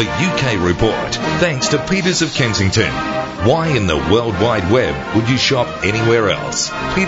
The UK Report, thanks to Peters of Kensington. Why in the World Wide Web would you shop anywhere else?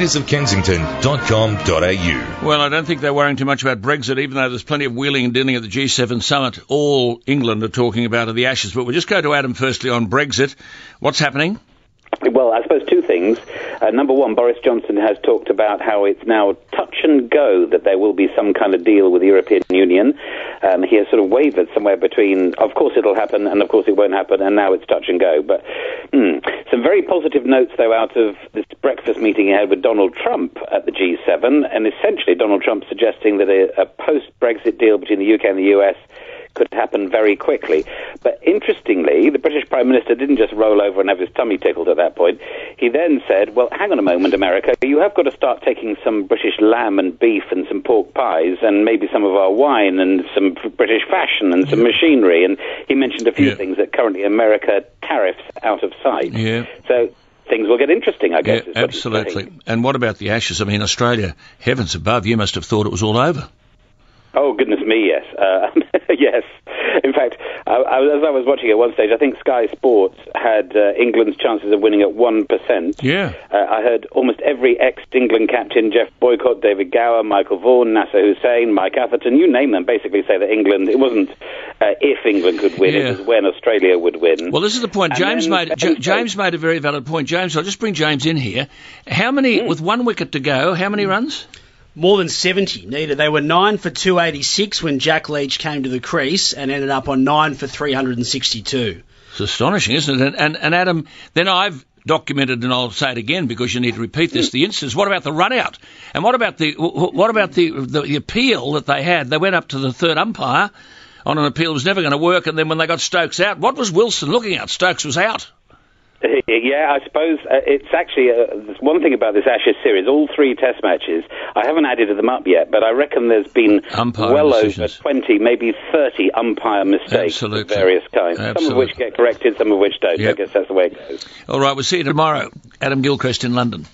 petersofkensington.com.au. Well, I don't think they're worrying too much about Brexit, even though there's plenty of wheeling and dealing at the G7 summit. All England are talking about are the Ashes. But we'll just go to Adam firstly on Brexit. What's happening? Well, I suppose two things. Number one, Boris Johnson has talked about how it's now touch and go that there will be some kind of deal with the European Union. He has sort of wavered somewhere between, of course it'll happen, and of course it won't happen, and now it's touch and go. But some very positive notes, though, out of this breakfast meeting he had with Donald Trump at the G7, and essentially Donald Trump suggesting that a post-Brexit deal between the UK and the US could happen very quickly. But interestingly, the British Prime Minister didn't just roll over and have his tummy tickled at that point. He then said, well, hang on a moment, America, you have got to start taking some British lamb and beef and some pork pies and maybe some of our wine and some British fashion and some machinery. And he mentioned a few things that currently America tariffs out of sight. Yeah. So things will get interesting, I guess. Yeah, absolutely. And what about the Ashes? I mean, Australia, heavens above, you must have thought it was all over. Oh, goodness me, yes. Yes. In fact, as I was watching at one stage, I think Sky Sports had England's chances of winning at 1%. Yeah. I heard almost every ex-England captain, Jeff Boycott, David Gower, Michael Vaughan, Nasser Hussain, Mike Atherton, you name them, basically say that England, it wasn't if England could win, it was when Australia would win. Well, this is the point. James made a very valid point. James, I'll just bring James in here. How many, with 1 wicket to go, how many runs? More than 70 needed. They were 9 for 286 when Jack Leach came to the crease and ended up on 9 for 362. It's astonishing, isn't it? And Adam, then I've documented, and I'll say it again because you need to repeat this, the instance. What about the run out? And what about the appeal that they had? They went up to the third umpire on an appeal that was never going to work, and then when they got Stokes out, what was Wilson looking at? Stokes was out. Yeah, I suppose it's actually one thing about this Ashes series, all 3 test matches, I haven't added them up yet, but I reckon there's been well over 20, maybe 30 umpire mistakes of various kinds. Some of which get corrected, some of which don't. I guess that's the way it goes. All right, we'll see you tomorrow. Adam Gilchrist in London.